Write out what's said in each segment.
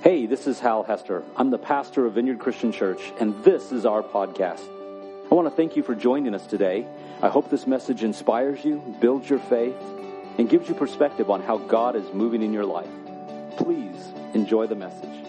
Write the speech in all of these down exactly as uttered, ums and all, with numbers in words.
Hey, this is Hal Hester. I'm the pastor of Vineyard Christian Church, and this is our podcast. I want to thank you for joining us today. I hope this message inspires you, builds your faith, and gives you perspective on how God is moving in your life. Please enjoy the message.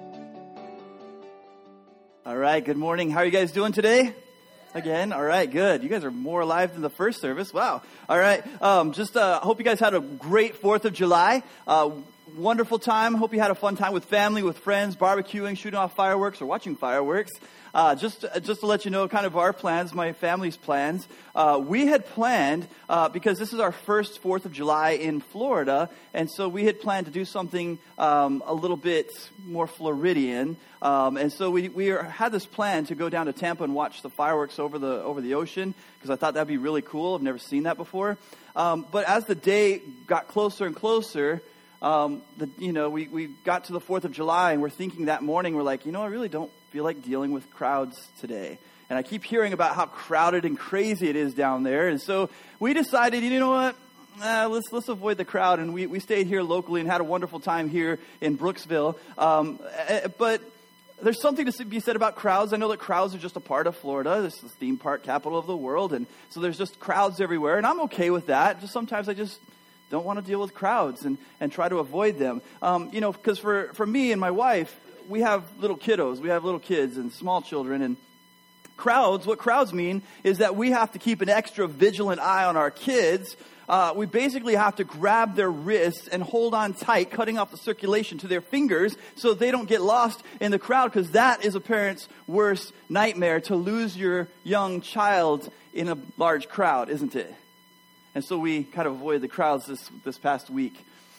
All right, good morning. How are you guys doing today? Again, all right, good. You guys are more alive than the first service. Wow. All right, um, just uh, hope you guys had a great fourth of July. Uh, wonderful time. Hope you had a fun time with family, with friends, barbecuing, shooting off fireworks, or watching fireworks. Uh, just, just to let you know kind of our plans, my family's plans. Uh, we had planned, uh, because this is our first fourth of July in Florida, and so we had planned to do something um, a little bit more Floridian. Um, and so we, we are, had this plan to go down to Tampa and watch the fireworks over the over the ocean, because I thought that'd be really cool. I've never seen that before. Um, but as the day got closer and closer, um, the, you know, we, we got to the fourth of July, and we're thinking that morning, we're like, you know, I really don't feel like dealing with crowds today. And I keep hearing about how crowded and crazy it is down there. And so we decided, you know what? Uh, let's let's avoid the crowd. And we, we stayed here locally and had a wonderful time here in Brooksville. Um, but there's something to be said about crowds. I know that crowds are just a part of Florida. This is the theme park capital of the world. And so there's just crowds everywhere. And I'm okay with that. Just sometimes I just don't want to deal with crowds and, and try to avoid them. Um, you know, because for, for me and my wife, we have little kiddos. We have little kids and small children. And crowds, what crowds mean is that we have to keep an extra vigilant eye on our kids. Uh, we basically have to grab their wrists and hold on tight, cutting off the circulation to their fingers so they don't get lost in the crowd, because that is a parent's worst nightmare, to lose your young child in a large crowd, isn't it? And so we kind of avoided the crowds this, this past week.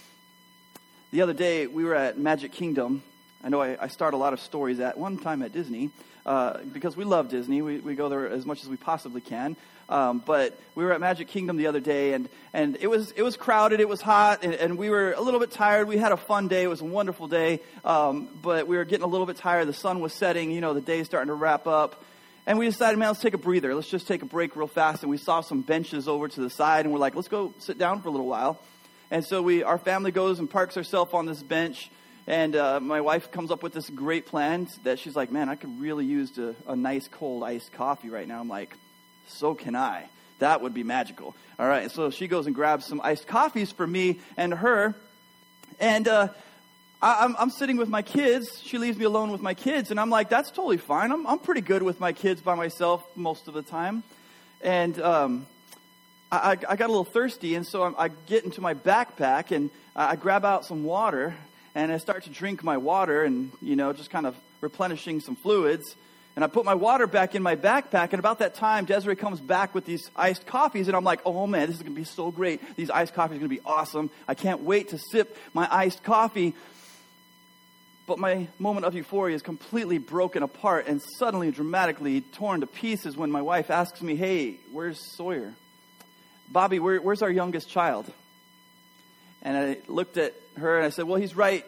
The other day, we were at Magic Kingdom. I know I, I start a lot of stories at one time at Disney, uh, because we love Disney. We, we go there as much as we possibly can. Um, but we were at Magic Kingdom the other day, and, and it was it was crowded, it was hot, and, and we were a little bit tired. We had a fun day. It was a wonderful day, um, but we were getting a little bit tired. The sun was setting. You know, the day's starting to wrap up. And we decided, man, let's take a breather. Let's just take a break real fast. And we saw some benches over to the side, and we're like, let's go sit down for a little while. And so we, our family goes and parks herself on this bench. And uh, my wife comes up with this great plan that she's like, man, I could really use a, a nice cold iced coffee right now. I'm like, so can I. That would be magical. All right, so she goes and grabs some iced coffees for me and her. And uh, I, I'm, I'm sitting with my kids. She leaves me alone with my kids. And I'm like, that's totally fine. I'm, I'm pretty good with my kids by myself most of the time. And um, I, I got a little thirsty, and so I, I get into my backpack, and I grab out some water. And I start to drink my water and, you know, just kind of replenishing some fluids. And I put my water back in my backpack. And about that time, Desiree comes back with these iced coffees. And I'm like, oh, man, this is going to be so great. These iced coffees are going to be awesome. I can't wait to sip my iced coffee. But my moment of euphoria is completely broken apart and suddenly dramatically torn to pieces when my wife asks me, hey, where's Sawyer? Bobby, where, where's our youngest child? And I looked at her and I said, well, he's right.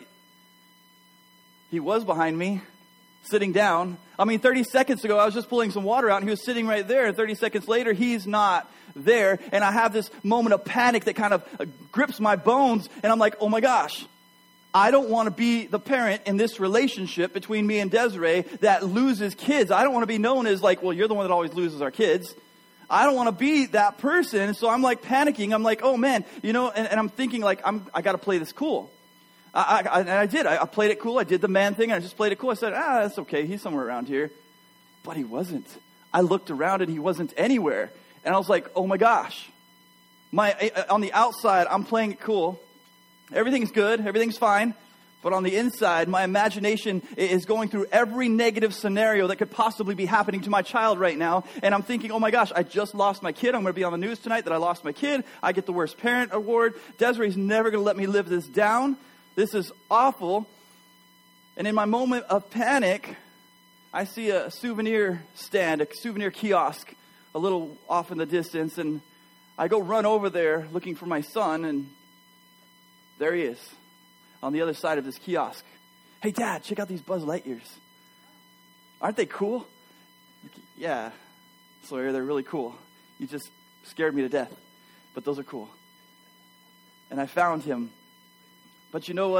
He was behind me, sitting down. I mean, thirty seconds ago, I was just pulling some water out, and he was sitting right there. And thirty seconds later, he's not there. And I have this moment of panic that kind of grips my bones. And I'm like, oh my gosh, I don't want to be the parent in this relationship between me and Desiree that loses kids. I don't want to be known as like, well, you're the one that always loses our kids. I don't want to be that person. So I'm like panicking. I'm like, oh man, you know, and, and I'm thinking like, I'm, I got to play this cool. I, I, and I did. I, I played it cool. I did the man thing, and I just played it cool. I said, ah, that's okay. He's somewhere around here. But he wasn't. I looked around, and he wasn't anywhere. And I was like, oh my gosh. My on the outside, I'm playing it cool. Everything's good. Everything's fine. But on the inside, my imagination is going through every negative scenario that could possibly be happening to my child right now. And I'm thinking, oh my gosh, I just lost my kid. I'm going to be on the news tonight that I lost my kid. I get the worst parent award. Desiree's never going to let me live this down. This is awful. And in my moment of panic, I see a souvenir stand, a souvenir kiosk, a little off in the distance. And I go run over there looking for my son, and there he is. On the other side of this kiosk. Hey, Dad, check out these Buzz Lightyears. Aren't they cool? Yeah, Sawyer, they're really cool. You just scared me to death. But those are cool. And I found him. But you know what?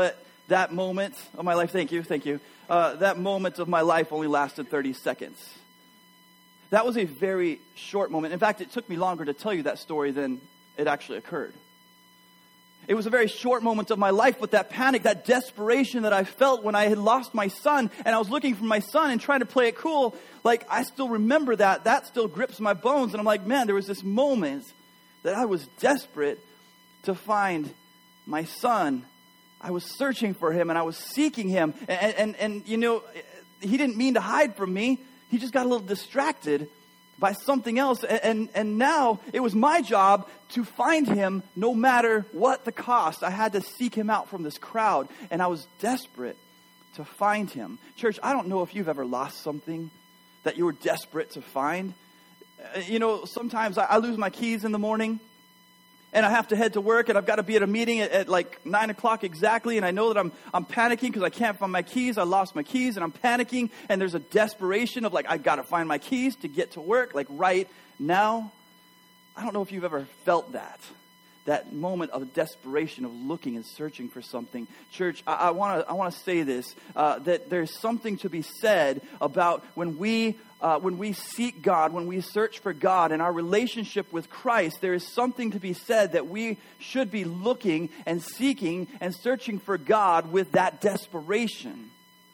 that moment of my life, thank you, thank you. Uh, that moment of my life only lasted thirty seconds. That was a very short moment. In fact, it took me longer to tell you that story than it actually occurred. It was a very short moment of my life, but that panic, that desperation that I felt when I had lost my son and I was looking for my son and trying to play it cool, like I still remember that. That still grips my bones. And I'm like, man, there was this moment that I was desperate to find my son. I was searching for him and I was seeking him. And, and, and you know, he didn't mean to hide from me. He just got a little distracted by something else. And, and, and now it was my job to find him no matter what the cost. I had to seek him out from this crowd. And I was desperate to find him. Church, I don't know if you've ever lost something that you were desperate to find. Uh, you know, sometimes I, I lose my keys in the morning. And I have to head to work, and I've got to be at a meeting at, at like nine o'clock exactly, and I know that I'm I'm panicking because I can't find my keys. I lost my keys, and I'm panicking, and there's a desperation of like, I've got to find my keys to get to work, like right now. I don't know if you've ever felt that, that moment of desperation of looking and searching for something. Church, I want to I want to say this, uh, that there's something to be said about when we Uh, when we seek God, when we search for God in our relationship with Christ, there is something to be said that we should be looking and seeking and searching for God with that desperation.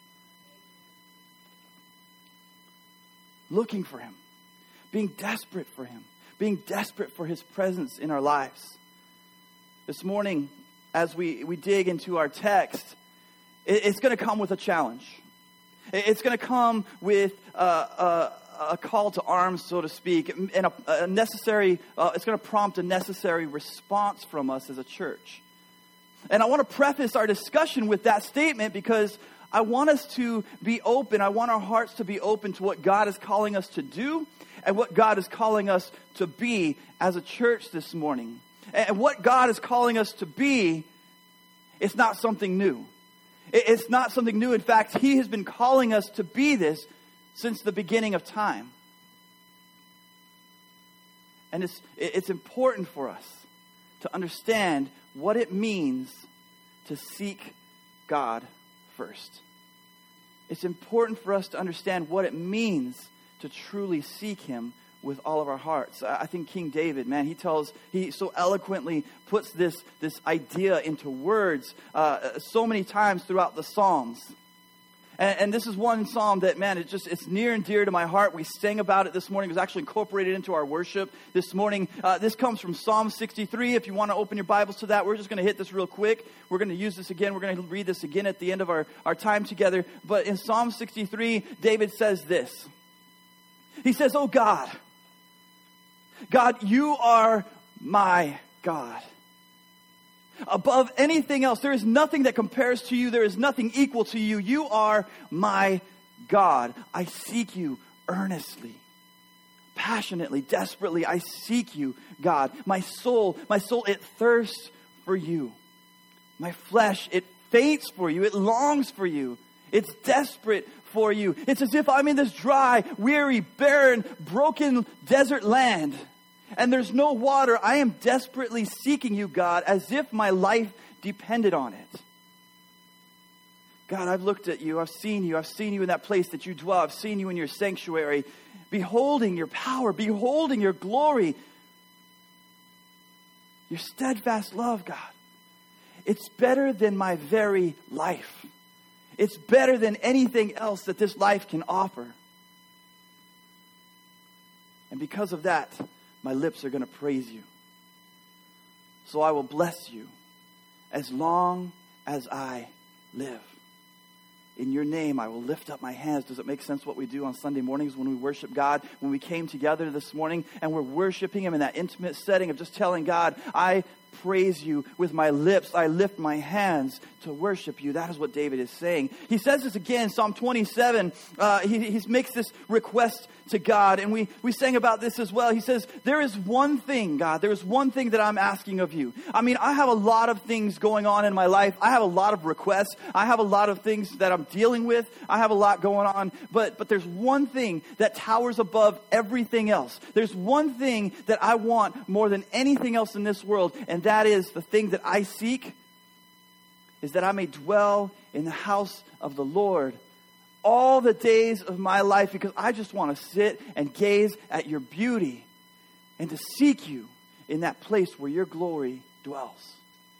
Looking for Him. Being desperate for Him. Being desperate for His presence in our lives. This morning, as we, we dig into our text, it, it's going to come with a challenge. It's going to come with uh, a, a call to arms, so to speak, and a, a necessary, uh, it's going to prompt a necessary response from us as a church. And I want to preface our discussion with that statement because I want us to be open. I want our hearts to be open to what God is calling us to do and what God is calling us to be as a church this morning. And what God is calling us to be, it's not something new. It's not something new. In fact, He has been calling us to be this since the beginning of time. And it's it's important for us to understand what it means to seek God first. It's important for us to understand what it means to truly seek Him with all of our hearts. I think King David, man, he tells, he so eloquently puts this, this idea into words uh, so many times throughout the Psalms. And, and this is one psalm that, man, it just, it's near and dear to my heart. We sang about it this morning. It was actually incorporated into our worship this morning. Uh, this comes from Psalm sixty-three. If you want to open your Bibles to that, we're just going to hit this real quick. We're going to use this again. We're going to read this again at the end of our, our time together. But in Psalm sixty-three, David says this. He says, "Oh God, God, you are my God. Above anything else, there is nothing that compares to you. There is nothing equal to you. You are my God. I seek you earnestly, passionately, desperately. I seek you, God. My soul, my soul, it thirsts for you. My flesh, it faints for you. It longs for you. It's desperate for you. It's as if I'm in this dry, weary, barren, broken desert land. And there's no water. I am desperately seeking you, God, as if my life depended on it. God, I've looked at you. I've seen you. I've seen you in that place that you dwell. I've seen you in your sanctuary, beholding your power, beholding your glory, your steadfast love, God. It's better than my very life. It's better than anything else that this life can offer. And because of that, my lips are going to praise you. So I will bless you as long as I live. In your name, I will lift up my hands. Does it make sense what we do on Sunday mornings when we worship God? When we came together this morning and we're worshiping Him in that intimate setting of just telling God, I praise you with my lips. I lift my hands to worship you. That is what David is saying. He says this again, Psalm twenty-seven. Uh, he, he makes this request to God, and we, we sang about this as well. He says, there is one thing, God, there is one thing that I'm asking of you. I mean, I have a lot of things going on in my life. I have a lot of requests. I have a lot of things that I'm dealing with. I have a lot going on, but, but there's one thing that towers above everything else. There's one thing that I want more than anything else in this world, and that is the thing that I seek. is that I may dwell in the house of the Lord all the days of my life, because I just want to sit and gaze at your beauty and to seek you in that place where your glory dwells.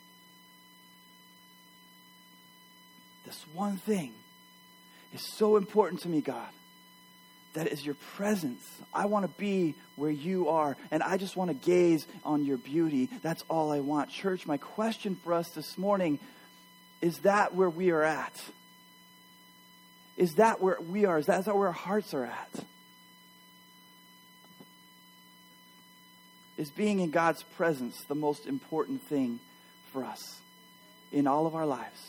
This one thing is so important to me, God. That is your presence. I want to be where you are, and I just want to gaze on your beauty. That's all I want. Church, my question for us this morning, is that where we are at? Is that where we are? Is that, is that where our hearts are at? Is being in God's presence the most important thing for us in all of our lives?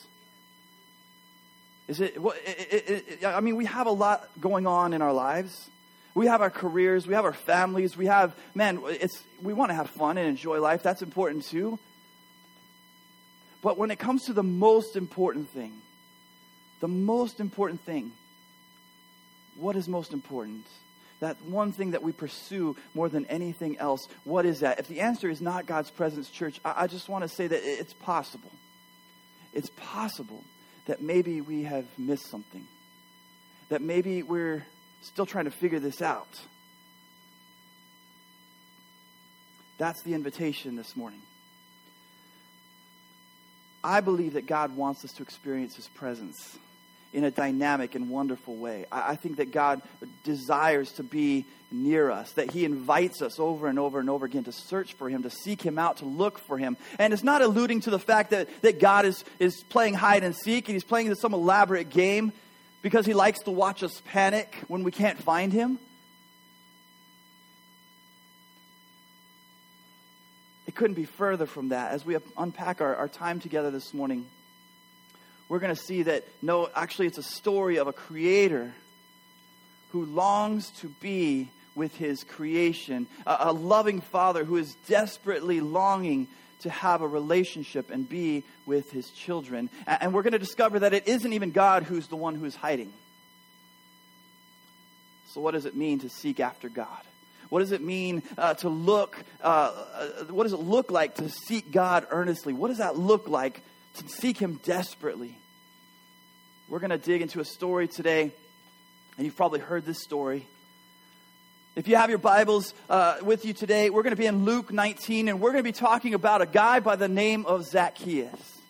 Is it, it, it, it, I mean, we have a lot going on in our lives. We have our careers. We have our families. We have, man, it's we want to have fun and enjoy life. That's important too. But when it comes to the most important thing, the most important thing, what is most important? That one thing that we pursue more than anything else, what is that? If the answer is not God's presence, church, I, I just want to say that it's possible. It's possible that maybe we have missed something. That maybe we're still trying to figure this out. That's the invitation this morning. I believe that God wants us to experience His presence in a dynamic and wonderful way. I think that God desires to be near us, that He invites us over and over and over again to search for Him, to seek Him out, to look for Him. And it's not alluding to the fact that, that God is, is playing hide and seek and He's playing some elaborate game because He likes to watch us panic when we can't find Him. It couldn't be further from that. As we unpack our, our time together this morning, we're going to see that, no, actually it's a story of a creator who longs to be with his creation. A, a loving father who is desperately longing to have a relationship and be with his children. And, and we're going to discover that it isn't even God who's the one who's hiding. So what does it mean to seek after God? What does it mean uh, to look, uh, uh, what does it look like to seek God earnestly? What does that look like to seek Him desperately? We're going to dig into a story today, and you've probably heard this story. If you have your Bibles uh, with you today, we're going to be in Luke nineteen, and we're going to be talking about a guy by the name of Zacchaeus.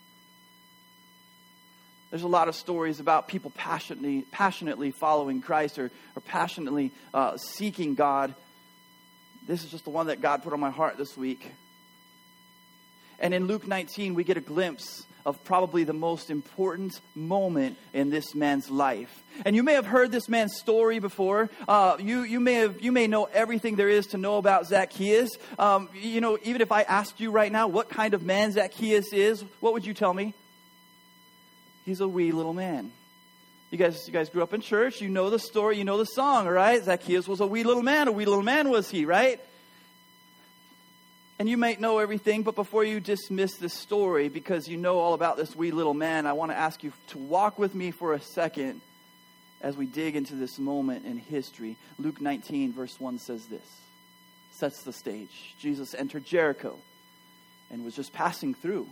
There's a lot of stories about people passionately, passionately following Christ or, or passionately uh, seeking God. This is just the one that God put on my heart this week. And in Luke nineteen, we get a glimpse of probably the most important moment in this man's life. And you may have heard this man's story before. Uh, you you may have you may know everything there is to know about Zacchaeus. Um, you know, even if I asked you right now what kind of man Zacchaeus is, what would you tell me? He's a wee little man. You guys, you guys grew up in church. You know the story. You know the song, right? Zacchaeus was a wee little man. A wee little man was he, right? And you might know everything, but before you dismiss this story, because you know all about this wee little man, I want to ask you to walk with me for a second as we dig into this moment in history. Luke nineteen, verse one says this, sets the stage. Jesus entered Jericho and was just passing through.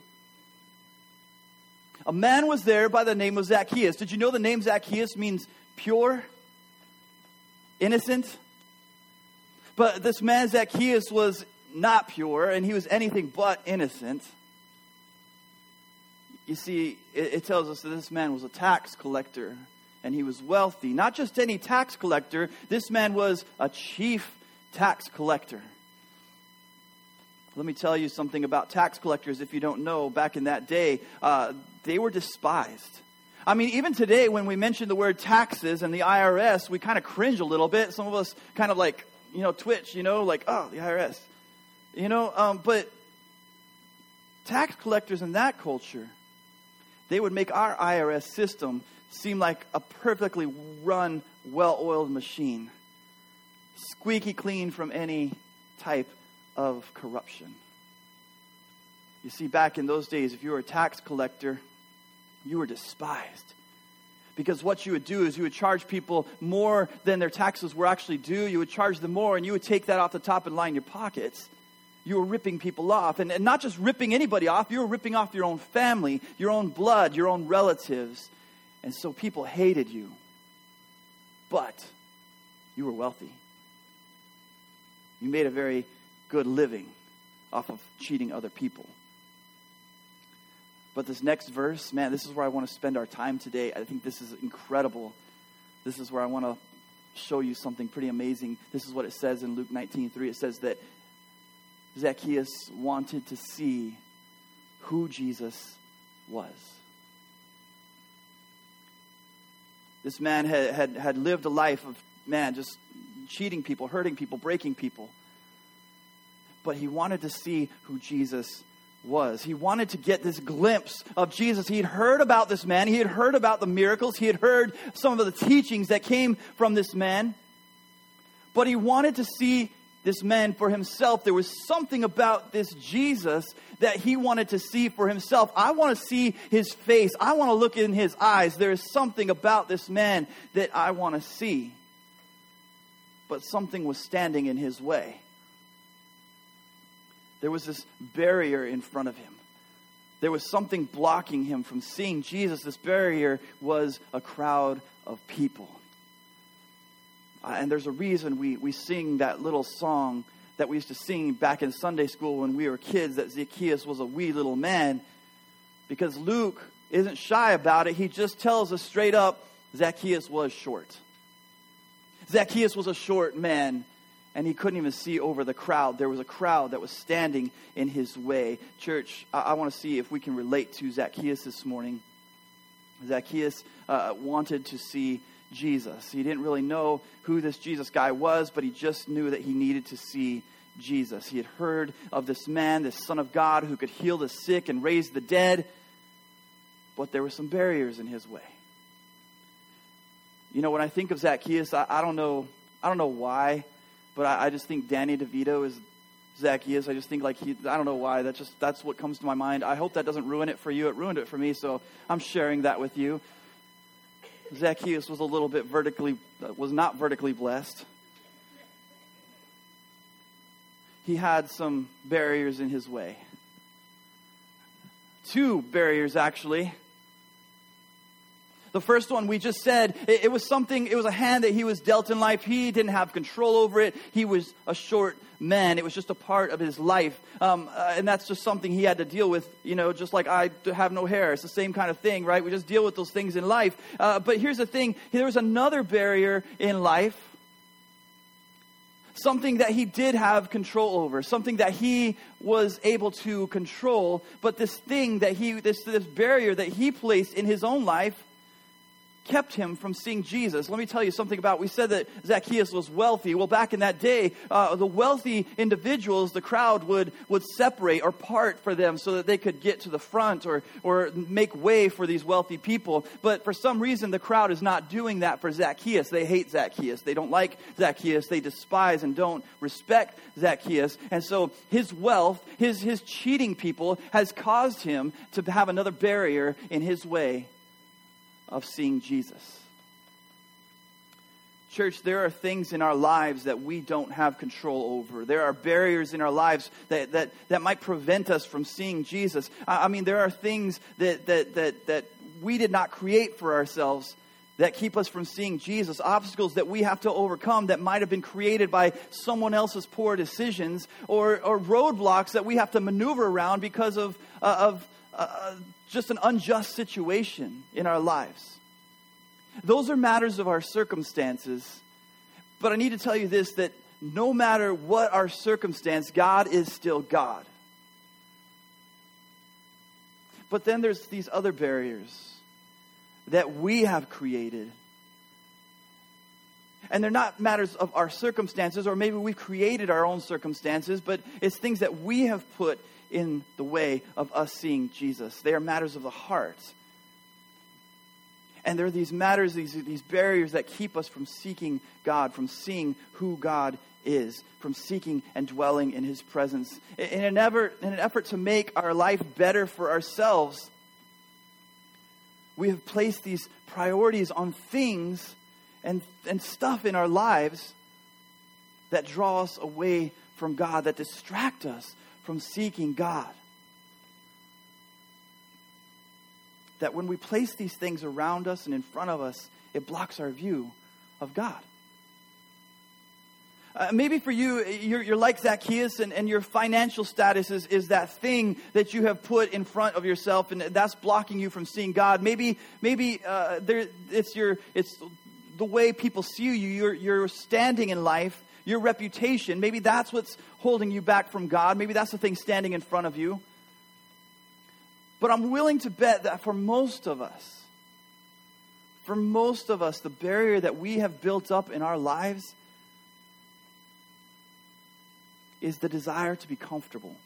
A man was there by the name of Zacchaeus. Did you know the name Zacchaeus means pure, innocent? But this man Zacchaeus was not pure, and he was anything but innocent. You see, it, it tells us that this man was a tax collector, and he was wealthy. Not just any tax collector, this man was a chief tax collector. Let me tell you something about tax collectors if you don't know. Back in that day, uh, they were despised. I mean, even today when we mention the word taxes and the I R S, we kind of cringe a little bit. Some of us kind of like, you know, twitch, you know, like, oh, the I R S. You know, um, but tax collectors in that culture, they would make our I R S system seem like a perfectly run, well-oiled machine. Squeaky clean from any type of corruption. You see, back in those days, if you were a tax collector, you were despised. Because what you would do is you would charge people more than their taxes were actually due. You would charge them more, and you would take that off the top and line your pockets. you were ripping people off. And, and not just ripping anybody off, you were ripping off your own family, your own blood, your own relatives. And so people hated you. But you were wealthy. You made a very good living off of cheating other people. But this next verse, man, this is where I want to spend our time today. I think this is incredible. This is where I want to show you something pretty amazing. This is what it says in Luke nineteen three. It says that Zacchaeus wanted to see who Jesus was. This man had, had, had lived a life of, man, just cheating people, hurting people, breaking people. But he wanted to see who Jesus was. He wanted to get this glimpse of Jesus. He had heard about this man. He had heard about the miracles. He had heard some of the teachings that came from this man. But he wanted to see this man for himself. There was something about this Jesus that he wanted to see for himself. I want to see his face. I want to look in his eyes. There is something about this man that I want to see. But something was standing in his way. There was this barrier in front of him. There was something blocking him from seeing Jesus. This barrier was a crowd of people. Uh, and there's a reason we, we sing that little song that we used to sing back in Sunday school when we were kids, that Zacchaeus was a wee little man. Because Luke isn't shy about it. He just tells us straight up, Zacchaeus was short. Zacchaeus was a short man, and he couldn't even see over the crowd. There was a crowd that was standing in his way. Church, I, I want to see if we can relate to Zacchaeus this morning. Zacchaeus uh, wanted to see Jesus. He didn't really know who this Jesus guy was, but he just knew that he needed to see Jesus. He had heard of this man, this Son of God, who could heal the sick and raise the dead, but there were some barriers in his way. You know, when I think of Zacchaeus, I, I don't know, I don't know why, but I, I just think Danny DeVito is Zacchaeus. I just think like he, I don't know why. That just that's what comes to my mind. I hope that doesn't ruin it for you. It ruined it for me, so I'm sharing that with you. Zacchaeus was a little bit vertically, was not vertically blessed. He had some barriers in his way. Two barriers, actually. The first one we just said, it, it was something, it was a hand that he was dealt in life. He didn't have control over it. He was a short man. It was just a part of his life. Um, uh, and that's just something he had to deal with, you know, just like I have no hair. It's the same kind of thing, right? We just deal with those things in life. Uh, but here's the thing. There was another barrier in life. Something that he did have control over, something that he was able to control, but this thing that he, this, this barrier that he placed in his own life kept him from seeing Jesus. Let me tell you something about, we said that Zacchaeus was wealthy. Well, back in that day, uh, the wealthy individuals, the crowd would, would separate or part for them so that they could get to the front or, or make way for these wealthy people. But for some reason, the crowd is not doing that for Zacchaeus. They hate Zacchaeus. They don't like Zacchaeus. They despise and don't respect Zacchaeus. And so his wealth, his, his cheating people has caused him to have another barrier in his way of seeing Jesus. Church, there are things in our lives that we don't have control over. There are barriers in our lives that that, that might prevent us from seeing Jesus. I, I mean, there are things that, that, that, that we did not create for ourselves that keep us from seeing Jesus. Obstacles that we have to overcome that might have been created by someone else's poor decisions, or, or roadblocks that we have to maneuver around because of uh, of Uh, just an unjust situation in our lives. Those are matters of our circumstances. But I need to tell you this, that no matter what our circumstance, God is still God. But then there's these other barriers that we have created. And they're not matters of our circumstances, or maybe we've created our own circumstances, but it's things that we have put in the way of us seeing Jesus. They are matters of the heart. And there are these matters, these, these barriers that keep us from seeking God, from seeing who God is, from seeking and dwelling in His presence. In an effort, in an effort to make our life better for ourselves, we have placed these priorities on things and, and stuff in our lives that draw us away from God, that distract us from seeking God. That when we place these things around us and in front of us, it blocks our view of God. Uh, maybe for you, you're, you're like Zacchaeus, and, and your financial status is, is that thing that you have put in front of yourself, and that's blocking you from seeing God. Maybe, maybe uh, there, it's your, it's the way people see you. You're, you're standing in life, your reputation. Maybe that's what's holding you back from God. Maybe that's the thing standing in front of you. But I'm willing to bet that for most of us, for most of us, the barrier that we have built up in our lives is the desire to be comfortable.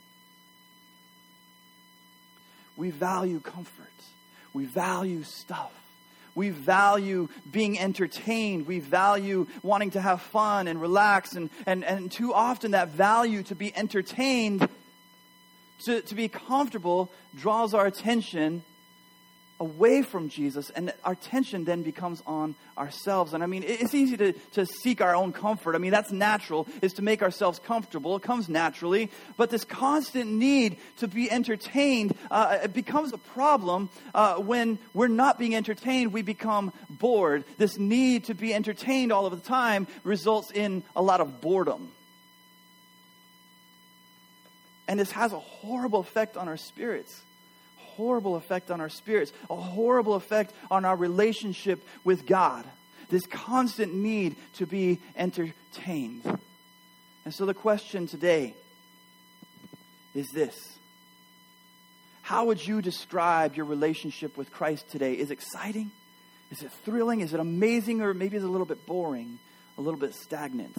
We value comfort. We value stuff. We value being entertained. We value wanting to have fun and relax. And, and, and too often that value to be entertained, to, to be comfortable, draws our attention away from Jesus, and our attention then becomes on ourselves. And I mean, it's easy to, to seek our own comfort. I mean, that's natural, is to make ourselves comfortable. It comes naturally. But this constant need to be entertained, uh, it becomes a problem uh, when we're not being entertained. We become bored. This need to be entertained all of the time results in a lot of boredom. And this has a horrible effect on our spirits. Horrible effect on our spirits, a horrible effect on our relationship with God. This constant need to be entertained. And so the question today is this: how would you describe your relationship with Christ today? Is it exciting? Is it thrilling? Is it amazing? Or maybe it's a little bit boring, a little bit stagnant?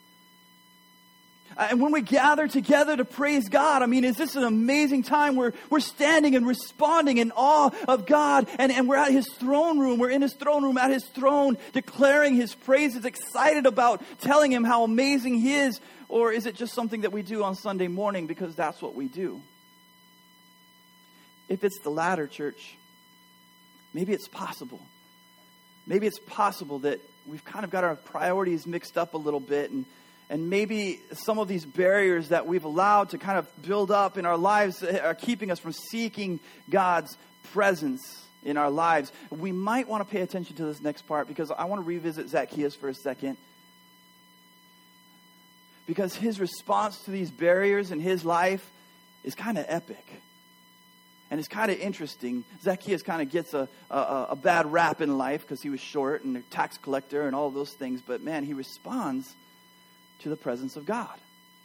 And when we gather together to praise God, I mean, is this an amazing time where we're standing and responding in awe of God, and, and we're at His throne room, we're in His throne room, at His throne, declaring His praises, excited about telling Him how amazing He is? Or is it just something that we do on Sunday morning because that's what we do? If it's the latter, church, maybe it's possible. Maybe it's possible that we've kind of got our priorities mixed up a little bit, and And maybe some of these barriers that we've allowed to kind of build up in our lives are keeping us from seeking God's presence in our lives. We might want to pay attention to this next part, because I want to revisit Zacchaeus for a second. Because his response to these barriers in his life is kind of epic. And it's kind of interesting. Zacchaeus kind of gets a, a, a bad rap in life because he was short and a tax collector and all those things. But man, he responds to the presence of God.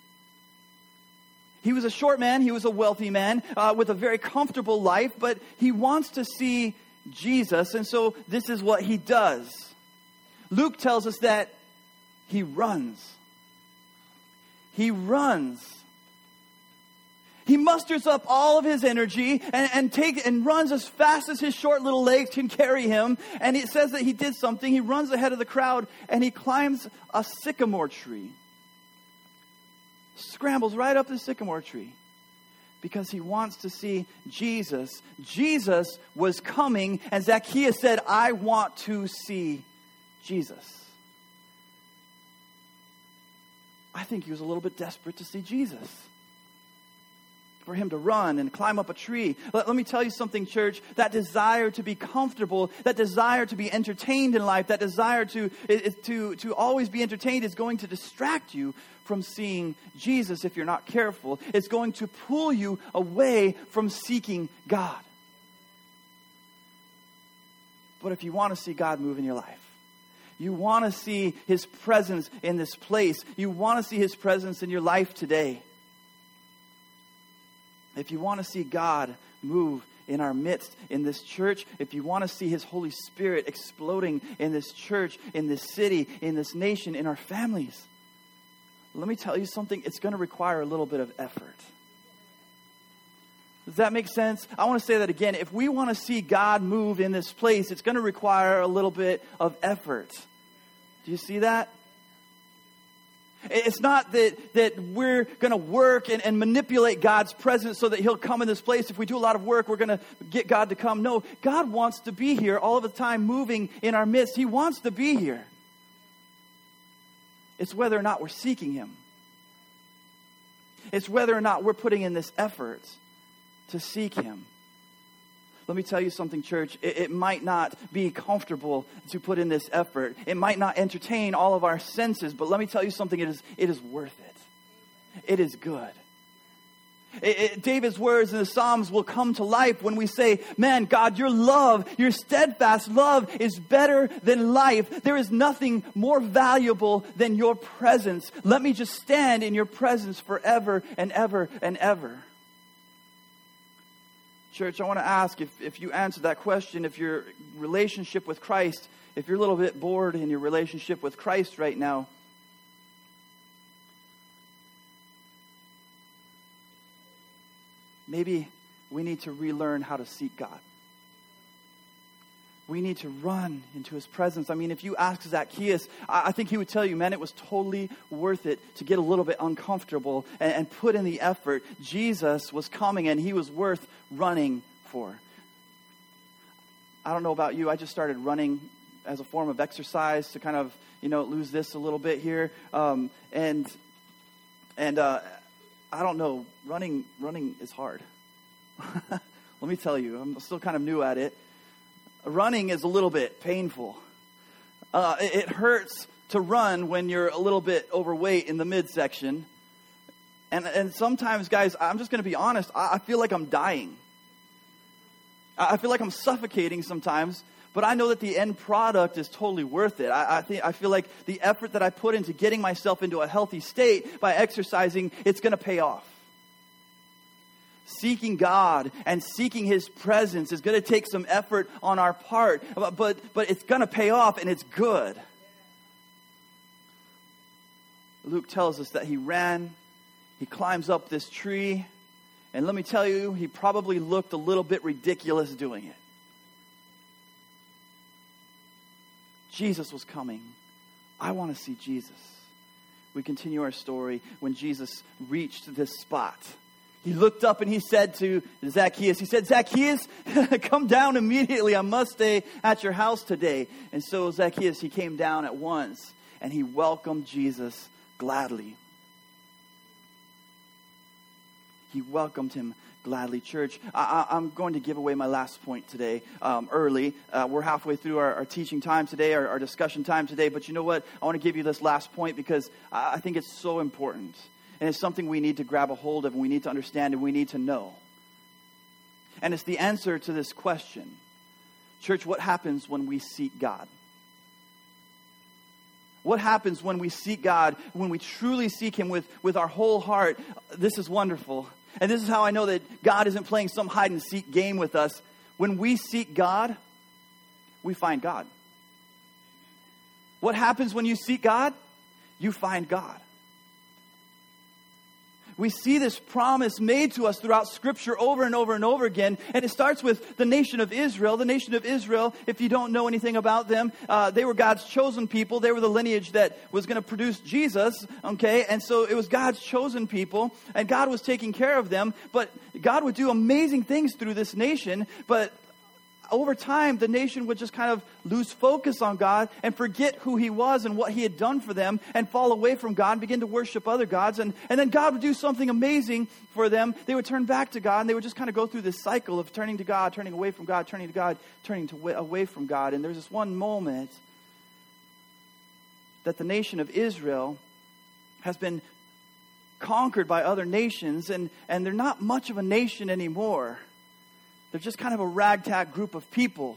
He was a short man. He was a wealthy man uh, with a very comfortable life, but he wants to see Jesus. And so this is what he does. Luke tells us that he runs. He runs. He musters up all of his energy and, and take and runs as fast as his short little legs can carry him. And it says that he did something. He runs ahead of the crowd and he climbs a sycamore tree. Scrambles right up the sycamore tree because he wants to see Jesus. Jesus was coming, and Zacchaeus said, I want to see Jesus. I think he was a little bit desperate to see Jesus, for him to run and climb up a tree. Let, let me tell you something, church. That desire to be comfortable, that desire to be entertained in life, that desire to, to, to always be entertained is going to distract you from seeing Jesus if you're not careful. It's going to pull you away from seeking God. But if you want to see God move in your life, you want to see His presence in this place, you want to see His presence in your life today, if you want to see God move in our midst, in this church, if you want to see His Holy Spirit exploding in this church, in this city, in this nation, in our families, let me tell you something, it's going to require a little bit of effort. Does that make sense? I want to say that again. If we want to see God move in this place, it's going to require a little bit of effort. Do you see that? It's not that, that we're going to work and, and manipulate God's presence so that He'll come in this place. If we do a lot of work, we're going to get God to come. No, God wants to be here all of the time, moving in our midst. He wants to be here. It's whether or not we're seeking Him. It's whether or not we're putting in this effort to seek him. Let me tell you something, church. It, it might not be comfortable to put in this effort. It might not entertain all of our senses, but let me tell you something. It is, it is worth it. It is good. It, it, David's words in the Psalms will come to life when we say, man, God, your love, your steadfast love is better than life. There is nothing more valuable than your presence. Let me just stand in your presence forever and ever and ever. Church, I want to ask if, if you answered that question, if your relationship with Christ, if you're a little bit bored in your relationship with Christ right now, maybe we need to relearn how to seek God. We need to run into his presence. I mean, if you ask Zacchaeus, I think he would tell you, man, it was totally worth it to get a little bit uncomfortable and, and put in the effort. Jesus was coming and he was worth running for. I don't know about you. I just started running as a form of exercise to kind of, you know, lose this a little bit here. Um, and, and, uh, I don't know, running running is hard. Let me tell you, I'm still kind of new at it. Running is a little bit painful. Uh, it, it hurts to run when you're a little bit overweight in the midsection. And and sometimes, guys, I'm just going to be honest, I, I feel like I'm dying. I, I feel like I'm suffocating sometimes. But I know that the end product is totally worth it. I, I think I feel like the effort that I put into getting myself into a healthy state by exercising, it's going to pay off. Seeking God and seeking his presence is going to take some effort on our part, but but, but it's going to pay off and it's good. Luke tells us that he ran, he climbs up this tree, and let me tell you, he probably looked a little bit ridiculous doing it. Jesus was coming. I want to see Jesus. We continue our story when Jesus reached this spot. He looked up and he said to Zacchaeus, he said, Zacchaeus, come down immediately. I must stay at your house today. And so Zacchaeus, he came down at once and he welcomed Jesus gladly. He welcomed him gladly. Church, I, I'm going to give away my last point today um, early. Uh, we're halfway through our, our teaching time today, our, our discussion time today. But you know what? I want to give you this last point because I, I think it's so important. And it's something we need to grab a hold of and we need to understand and we need to know. And it's the answer to this question. Church, what happens when we seek God? What happens when we seek God, when we truly seek him with, with our whole heart? This is wonderful. And this is how I know that God isn't playing some hide and seek game with us. When we seek God, we find God. What happens when you seek God? You find God. We see this promise made to us throughout Scripture over and over and over again. And it starts with the nation of Israel. The nation of Israel, if you don't know anything about them, uh, they were God's chosen people. They were the lineage that was going to produce Jesus. Okay, and so it was God's chosen people. And God was taking care of them. But God would do amazing things through this nation. But over time, the nation would just kind of lose focus on God and forget who he was and what he had done for them and fall away from God and begin to worship other gods. And, and then God would do something amazing for them. They would turn back to God and they would just kind of go through this cycle of turning to God, turning away from God, turning to God, turning to away from God. And there's this one moment that the nation of Israel has been conquered by other nations and, and they're not much of a nation anymore. They're just kind of a ragtag group of people.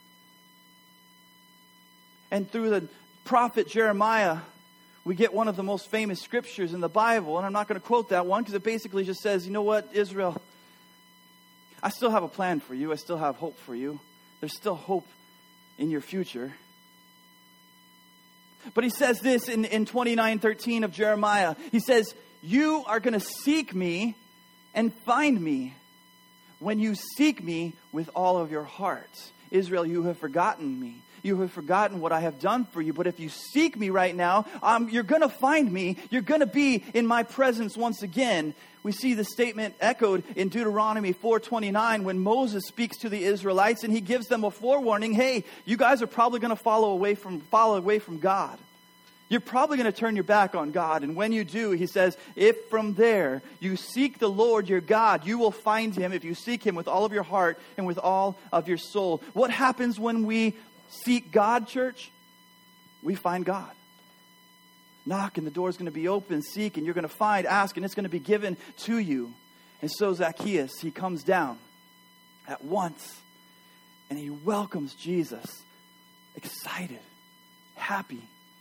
And through the prophet Jeremiah, we get one of the most famous scriptures in the Bible. And I'm not going to quote that one because it basically just says, you know what, Israel, I still have a plan for you. I still have hope for you. There's still hope in your future. But he says this in, in twenty-nine thirteen of Jeremiah. He says, you are going to seek me and find me when you seek me with all of your heart. Israel, you have forgotten me. You have forgotten what I have done for you. But if you seek me right now, um, you're going to find me. You're going to be in my presence once again. We see the statement echoed in Deuteronomy four twenty-nine when Moses speaks to the Israelites and he gives them a forewarning. Hey, you guys are probably going to follow away from follow away from God. You're probably going to turn your back on God. And when you do, he says, if from there you seek the Lord your God, you will find him if you seek him with all of your heart and with all of your soul. What happens when we seek God, church? We find God. Knock and the door's going to be open. Seek and you're going to find. Ask and it's going to be given to you. And so Zacchaeus, he comes down at once and he welcomes Jesus, excited, happy.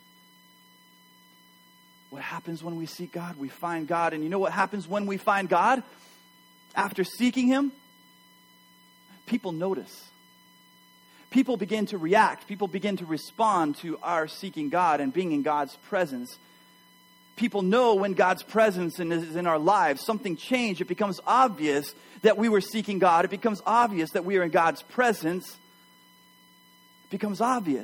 What happens when we seek God? We find God. And you know what happens when we find God? After seeking him, people notice. People begin to react. People begin to respond to our seeking God and being in God's presence. People know when God's presence is in our lives, something changed. It becomes obvious that we were seeking God. It becomes obvious that we are in God's presence. It becomes obvious.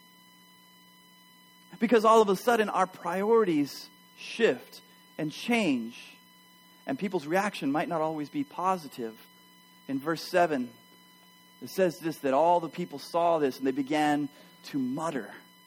Because all of a sudden our priorities shift and change. And people's reaction might not always be positive. In verse seven, it says this, that all the people saw this and they began to mutter.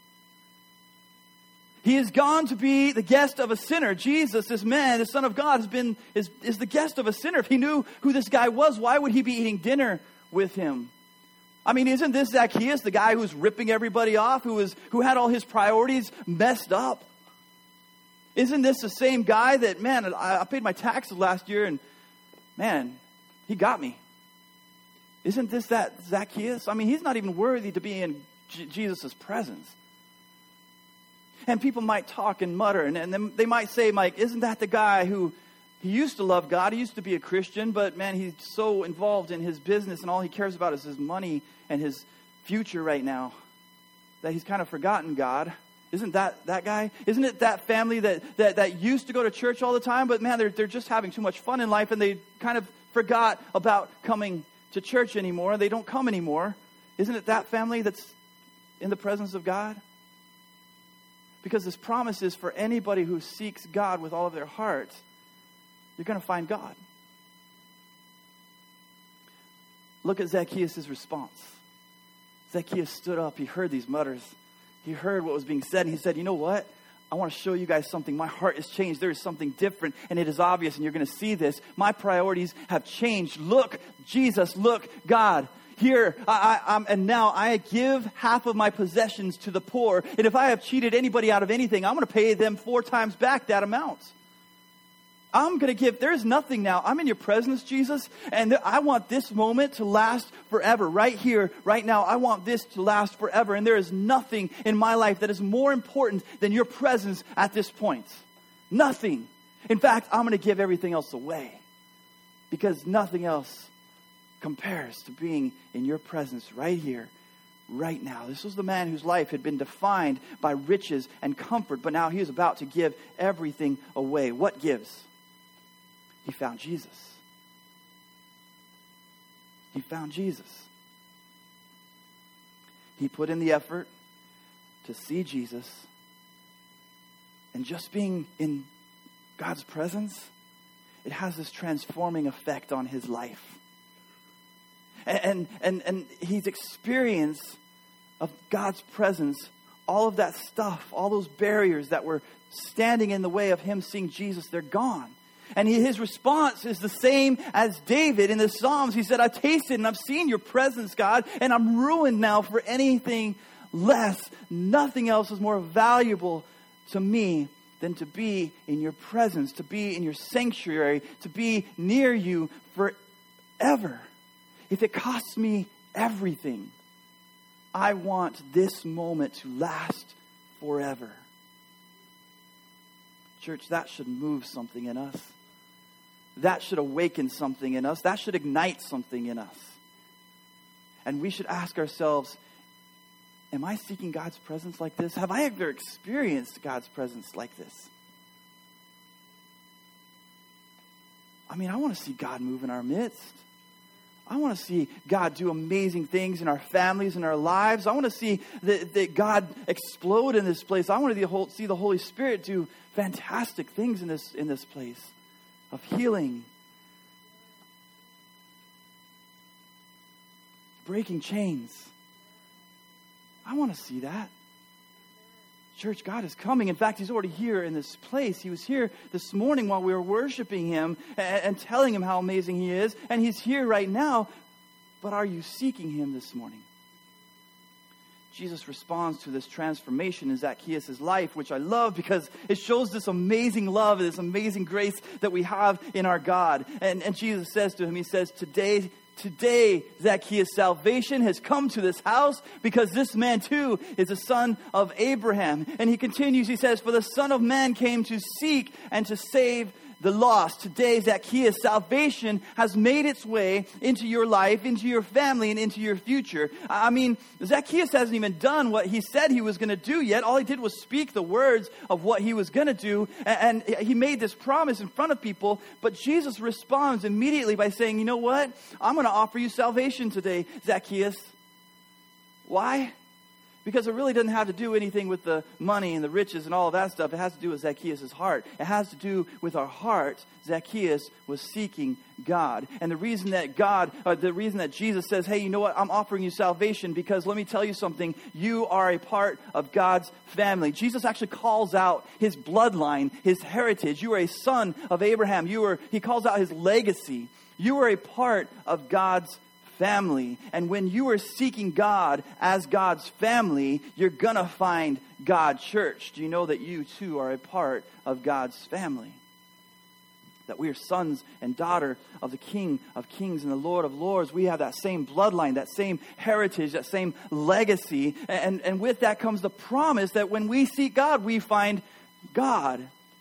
He is gone to be the guest of a sinner. Jesus, this man, the Son of God, has been is, is the guest of a sinner. If he knew who this guy was, why would he be eating dinner with him? I mean, isn't this Zacchaeus, the guy who's ripping everybody off, who was who had all his priorities messed up? Isn't this the same guy that, man, I, I paid my taxes last year and, man, he got me? Isn't this that Zacchaeus? I mean, he's not even worthy to be in J- Jesus' presence. And people might talk and mutter, and, and then they might say, Mike, isn't that the guy who, he used to love God, he used to be a Christian, but man, he's so involved in his business and all he cares about is his money and his future right now that he's kind of forgotten God. Isn't that that guy? Isn't it that family that, that, that used to go to church all the time, but man, they're, they're just having too much fun in life and they kind of forgot about coming to church anymore. They don't come anymore. Isn't it that family that's in the presence of God? Because this promise is for anybody who seeks God with all of their heart, you're going to find God. Look at Zacchaeus' response. Zacchaeus stood up. He heard these mutters. He heard what was being said. And he said, you know what? I want to show you guys something. My heart has changed. There is something different. And it is obvious. And you're going to see this. My priorities have changed. Look, Jesus. Look, God. Here, I, I, I'm, and now I give half of my possessions to the poor. And if I have cheated anybody out of anything, I'm going to pay them four times back that amount. I'm going to give, there's nothing now. I'm in your presence, Jesus, and th- I want this moment to last forever. Right here, right now, I want this to last forever. And there is nothing in my life that is more important than your presence at this point. Nothing. In fact, I'm going to give everything else away because nothing else compares to being in your presence right here, right now. This was the man whose life had been defined by riches and comfort, but now he is about to give everything away. What gives? He found Jesus. He found Jesus. He put in the effort to see Jesus, and just being in God's presence, it has this transforming effect on his life. And, and, and he's experienced of God's presence, all of that stuff, all those barriers that were standing in the way of him seeing Jesus, they're gone. And he, his response is the same as David in the Psalms. He said, I've tasted and I've seen your presence, God, and I'm ruined now for anything less. Nothing else is more valuable to me than to be in your presence, to be in your sanctuary, to be near you forever. If it costs me everything, I want this moment to last forever. Church, that should move something in us. That should awaken something in us. That should ignite something in us. And we should ask ourselves, am I seeking God's presence like this? Have I ever experienced God's presence like this? I mean, I want to see God move in our midst. I want to see God do amazing things in our families and our lives. I want to see that, that God explode in this place. I want to see the Holy Spirit do fantastic things in this, in this place of healing, breaking chains. I want to see that. Church, God is coming. In fact, He's already here in this place. He was here this morning while we were worshiping Him and, and telling Him how amazing He is. And He's here right now. But are you seeking Him this morning? Jesus responds to this transformation in Zacchaeus' life, which I love because it shows this amazing love, this amazing grace that we have in our God. And, and Jesus says to him, He says, today, today, Zacchaeus, salvation has come to this house because this man too is a son of Abraham. And He continues, He says, for the Son of Man came to seek and to save the lost. Today, Zacchaeus, salvation has made its way into your life, into your family, and into your future. I mean, Zacchaeus hasn't even done what he said he was going to do yet. All he did was speak the words of what he was going to do, and he made this promise in front of people, but Jesus responds immediately by saying, you know what? I'm going to offer you salvation today, Zacchaeus. Why? Because it really doesn't have to do anything with the money and the riches and all of that stuff. It has to do with Zacchaeus' heart. It has to do with our heart. Zacchaeus was seeking God. And the reason that God, uh, the reason that Jesus says, hey, you know what? I'm offering you salvation because let me tell you something. You are a part of God's family. Jesus actually calls out His bloodline, His heritage. You are a son of Abraham. You are, He calls out His legacy. You are a part of God's family. And when you are seeking God as God's family, you're gonna find God, church. Do you know that you too are a part of God's family? That we are sons and daughter of the King of Kings and the Lord of Lords. We have that same bloodline, that same heritage, that same legacy. And, and with that comes the promise that when we seek God, we find God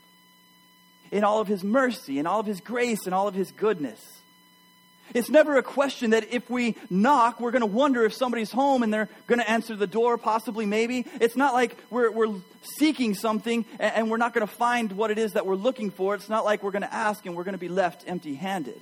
in all of His mercy, in all of His grace, and all of His goodness. It's never a question that if we knock, we're going to wonder if somebody's home and they're going to answer the door, possibly, maybe. It's not like we're, we're seeking something and, and we're not going to find what it is that we're looking for. It's not like we're going to ask and we're going to be left empty-handed.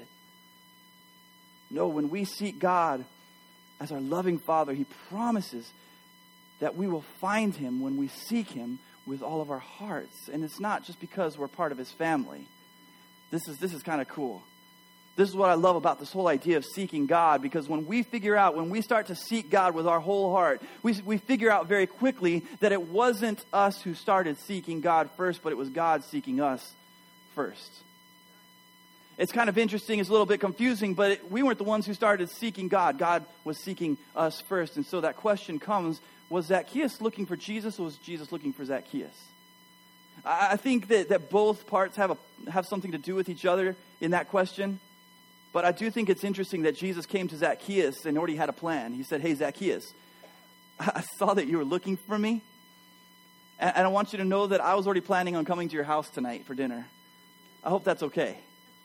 No, when we seek God as our loving Father, He promises that we will find Him when we seek Him with all of our hearts. And it's not just because we're part of His family. This is, this is kind of cool. This is what I love about this whole idea of seeking God, because when we figure out, when we start to seek God with our whole heart, we, we figure out very quickly that it wasn't us who started seeking God first, but it was God seeking us first. It's kind of interesting, it's a little bit confusing, but it, we weren't the ones who started seeking God. God was seeking us first. And so that question comes, was Zacchaeus looking for Jesus, or was Jesus looking for Zacchaeus? I, I think that, that both parts have, a, have something to do with each other in that question. But I do think it's interesting that Jesus came to Zacchaeus and already had a plan. He said, hey, Zacchaeus, I saw that you were looking for me. And I want you to know that I was already planning on coming to your house tonight for dinner. I hope that's okay.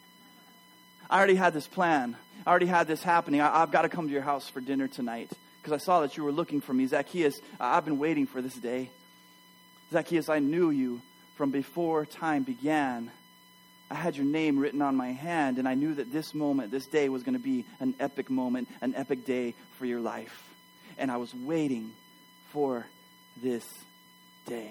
I already had this plan. I already had this happening. I, I've got to come to your house for dinner tonight because I saw that you were looking for me. Zacchaeus, I've been waiting for this day. Zacchaeus, I knew you from before time began. I had your name written on my hand, and I knew that this moment, this day was going to be an epic moment, an epic day for your life. And I was waiting for this day.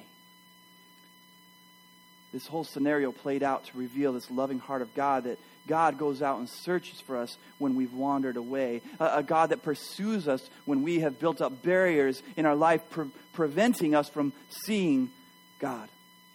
This whole scenario played out to reveal this loving heart of God, that God goes out and searches for us when we've wandered away. A, a God that pursues us when we have built up barriers in our life, pre- preventing us from seeing God.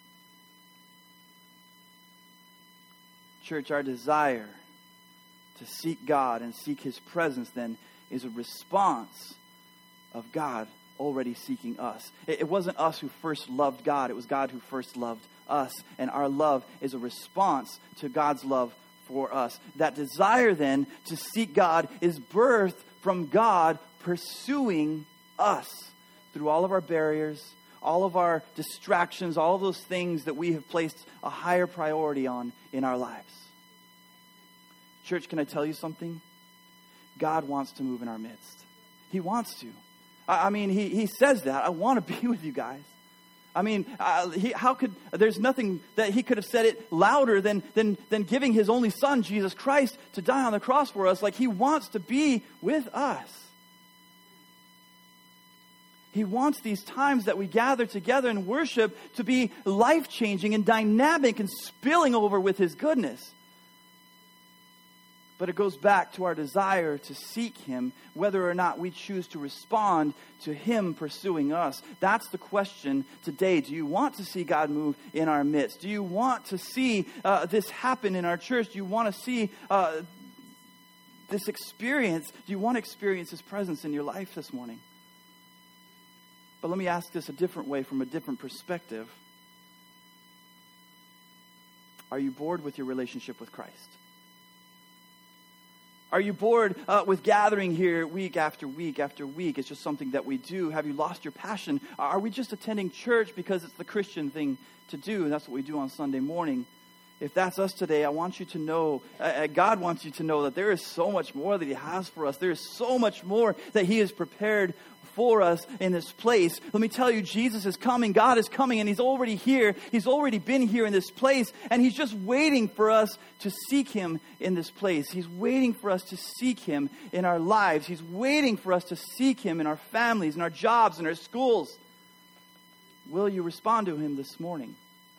Church, our desire to seek God and seek His presence then is a response of God already seeking us. It, it wasn't us who first loved God. It was God who first loved us. And our love is a response to God's love for us. That desire then to seek God is birthed from God pursuing us through all of our barriers, all of our distractions, all of those things that we have placed a higher priority on in our lives. Church, can I tell you something? God wants to move in our midst. He wants to. I, I mean, he, he says that. I want to be with you guys. I mean, uh, he, how could, there's nothing that He could have said it louder than, than, than giving His only Son, Jesus Christ, to die on the cross for us. Like, He wants to be with us. He wants these times that we gather together and worship to be life-changing and dynamic and spilling over with His goodness. But it goes back to our desire to seek him, whether or not we choose to respond to him pursuing us. That's the question today. Do you want to see God move in our midst? Do you want to see uh, this happen in our church? Do you want to see uh, this experience? Do you want to experience his presence in your life this morning? But let me ask this a different way, from a different perspective. Are you bored with your relationship with Christ? Are you bored uh, with gathering here week after week after week? It's just something that we do. Have you lost your passion? Are we just attending church because it's the Christian thing to do, and that's what we do on Sunday morning? If that's us today, I want you to know, uh, God wants you to know that there is so much more that he has for us. There is so much more that he has prepared for us in this place. Let me tell you, Jesus is coming. God is coming, and he's already here. He's already been here in this place, and he's just waiting for us to seek him in this place. He's waiting for us to seek him in our lives. He's waiting for us to seek him in our families, in our jobs, in our schools. Will you respond to him this morning?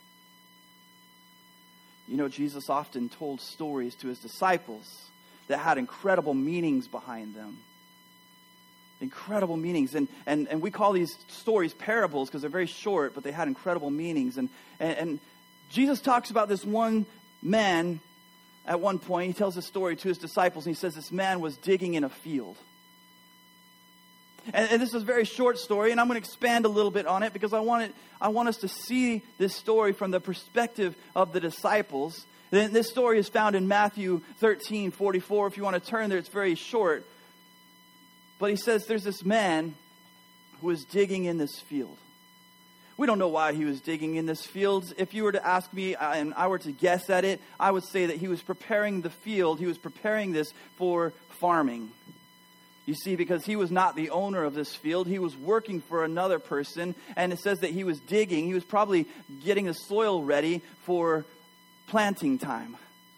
You know, Jesus often told stories to his disciples that had incredible meanings behind them. Incredible meanings. And, and, and we call these stories parables because they're very short, but they had incredible meanings. And, and, and Jesus talks about this one man at one point. He tells a story to his disciples, and he says this man was digging in a field. And, and this is a very short story, and I'm going to expand a little bit on it because I want it, I want us to see this story from the perspective of the disciples. Then this story is found in Matthew thirteen forty-four. If you want to turn there, it's very short. But he says there's this man who was digging in this field. We don't know why he was digging in this field. If you were to ask me and I were to guess at it, I would say that he was preparing the field. He was preparing this for farming. You see, because he was not the owner of this field. He was working for another person. And it says that he was digging. He was probably getting the soil ready for planting time.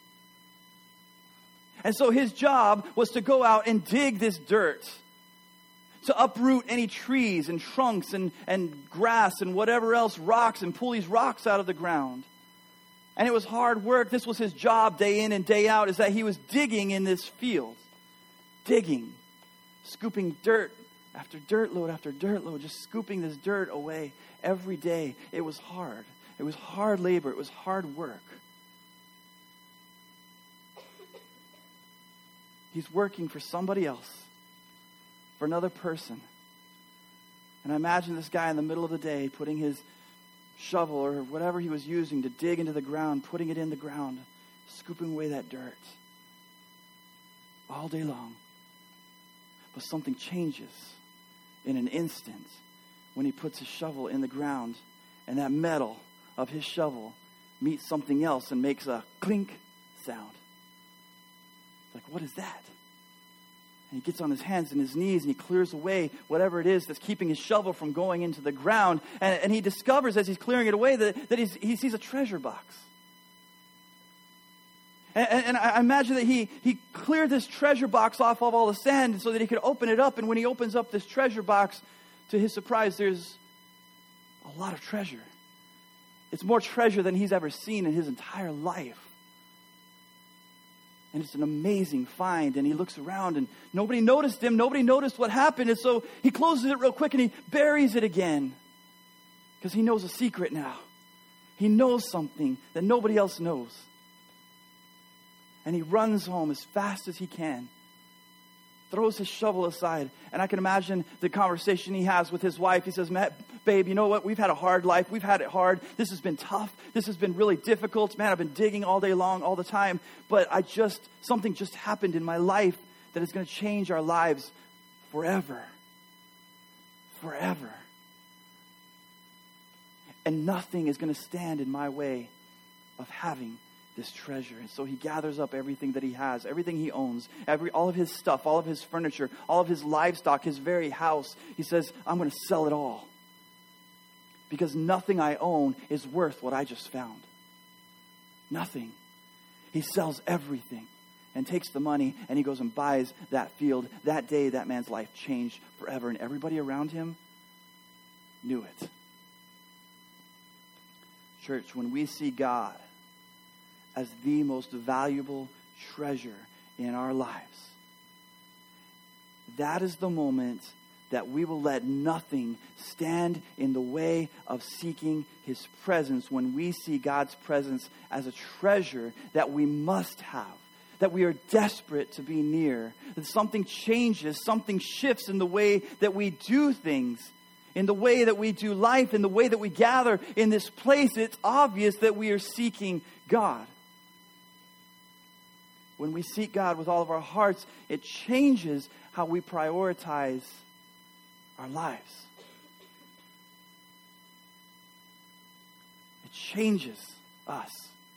And so his job was to go out and dig this dirt, to uproot any trees and trunks and, and grass and whatever else, rocks, and pull these rocks out of the ground. And it was hard work. This was his job day in and day out, is that he was digging in this field. Digging. Scooping dirt after dirt load after dirt load, just scooping this dirt away every day. It was hard. It was hard labor. It was hard work. He's working for somebody else, for another person. And I imagine this guy in the middle of the day putting his shovel or whatever he was using to dig into the ground, putting it in the ground, scooping away that dirt all day long. But something changes in an instant when he puts his shovel in the ground, and that metal of his shovel meets something else and makes a clink sound. Like, what is that? And he gets on his hands and his knees and he clears away whatever it is that's keeping his shovel from going into the ground. And, and he discovers as he's clearing it away that, that he's, he sees a treasure box. And, and, and I imagine that he, he cleared this treasure box off of all the sand so that he could open it up. And when he opens up this treasure box, to his surprise, there's a lot of treasure. It's more treasure than he's ever seen in his entire life. And it's an amazing find. And he looks around and nobody noticed him. Nobody noticed what happened. And so he closes it real quick and he buries it again. Because he knows a secret now. He knows something that nobody else knows. And he runs home as fast as he can. Throws his shovel aside. And I can imagine the conversation he has with his wife. He says, "Matt, babe, you know what? We've had a hard life. We've had it hard. This has been tough. This has been really difficult. Man, I've been digging all day long, all the time. But I just, something just happened in my life that is going to change our lives forever. Forever. And nothing is going to stand in my way of having this treasure." And so he gathers up everything that he has, everything he owns, every all of his stuff, all of his furniture, all of his livestock, his very house. He says, "I'm going to sell it all. Because nothing I own is worth what I just found." Nothing. He sells everything and takes the money and he goes and buys that field. That day, that man's life changed forever. And everybody around him knew it. Church, when we see God as the most valuable treasure in our lives. That is the moment that we will let nothing stand in the way of seeking His presence, when we see God's presence as a treasure that we must have, that we are desperate to be near. That something changes, something shifts in the way that we do things, in the way that we do life, in the way that we gather in this place. It's obvious that we are seeking God. When we seek God with all of our hearts, it changes how we prioritize our lives. It changes us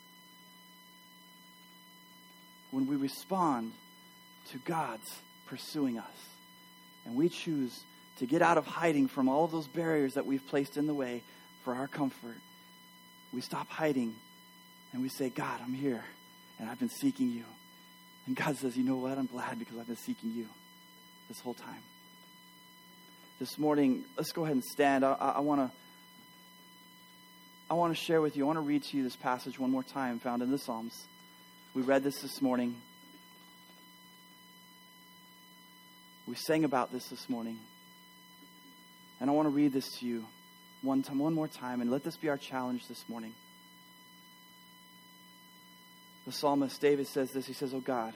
when we respond to God's pursuing us. And we choose to get out of hiding from all of those barriers that we've placed in the way for our comfort. We stop hiding and we say, God, I'm here and I've been seeking you. And God says, you know what? I'm glad because I've been seeking you this whole time. This morning, let's go ahead and stand. I, I, I want to I want to share with you, I want to read to you this passage one more time found in the Psalms. We read this this morning. We sang about this this morning. And I want to read this to you one time, one more time, and let this be our challenge this morning. The psalmist David says this. He says, "Oh God,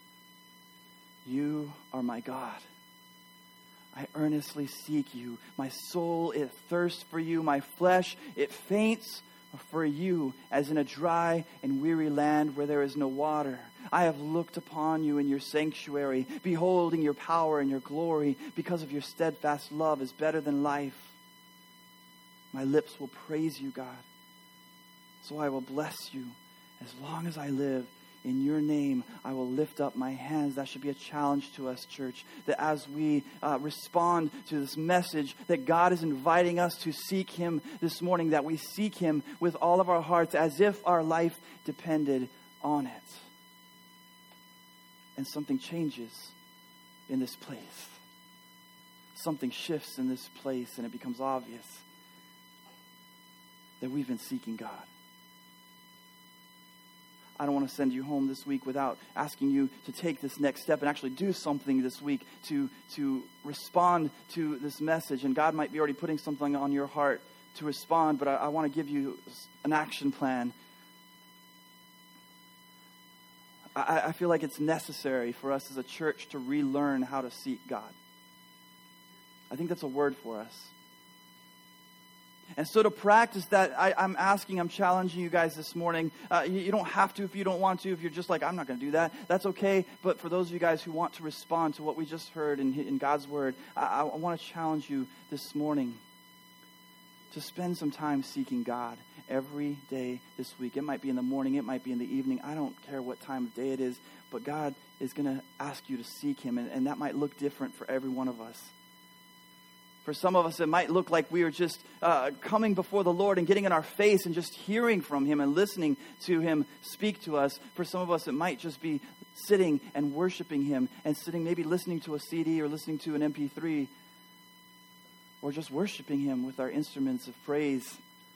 you are my God. I earnestly seek you. My soul, it thirsts for you. My flesh, it faints for you, as in a dry and weary land where there is no water. I have looked upon you in your sanctuary, beholding your power and your glory, because of your steadfast love is better than life. My lips will praise you, God. So I will bless you as long as I live. In your name, I will lift up my hands." That should be a challenge to us, church. That as we uh, respond to this message, that God is inviting us to seek Him this morning, that we seek Him with all of our hearts as if our life depended on it. And something changes in this place. Something shifts in this place, and it becomes obvious that we've been seeking God. I don't want to send you home this week without asking you to take this next step and actually do something this week to, to respond to this message. And God might be already putting something on your heart to respond, but I, I want to give you an action plan. I, I feel like it's necessary for us as a church to relearn how to seek God. I think that's a word for us. And so to practice that, I, I'm asking, I'm challenging you guys this morning. Uh, you, you don't have to if you don't want to. If you're just like, I'm not going to do that, that's okay. But for those of you guys who want to respond to what we just heard in, in God's Word, I, I want to challenge you this morning to spend some time seeking God every day this week. It might be in the morning. It might be in the evening. I don't care what time of day it is. But God is going to ask you to seek Him. And, and that might look different for every one of us. For some of us, it might look like we are just uh, coming before the Lord and getting in our face and just hearing from Him and listening to Him speak to us. For some of us, it might just be sitting and worshiping Him and sitting, maybe listening to a C D or listening to an M P three, or just worshiping Him with our instruments of praise.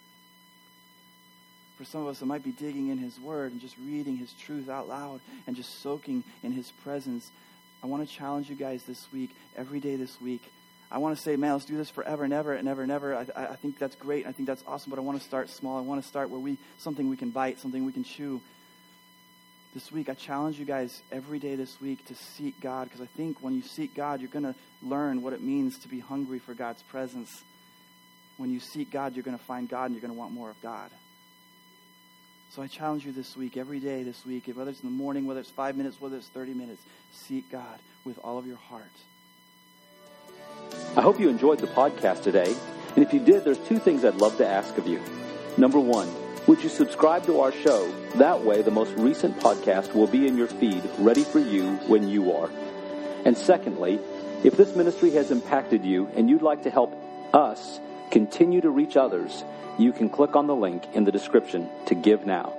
For some of us, it might be digging in His Word and just reading His truth out loud and just soaking in His presence. I want to challenge you guys this week, every day this week. I want to say, man, let's do this forever and ever and ever and ever. I, I think that's great. I think that's awesome. But I want to start small. I want to start where we, something we can bite, something we can chew. This week, I challenge you guys every day this week to seek God. Because I think when you seek God, you're going to learn what it means to be hungry for God's presence. When you seek God, you're going to find God and you're going to want more of God. So I challenge you this week, every day this week, whether it's in the morning, whether it's five minutes, whether it's thirty minutes, seek God with all of your heart. I hope you enjoyed the podcast today. And if you did, there's two things I'd love to ask of you. Number one, would you subscribe to our show? That way, the most recent podcast will be in your feed, ready for you when you are. And secondly, if this ministry has impacted you and you'd like to help us continue to reach others, you can click on the link in the description to give now.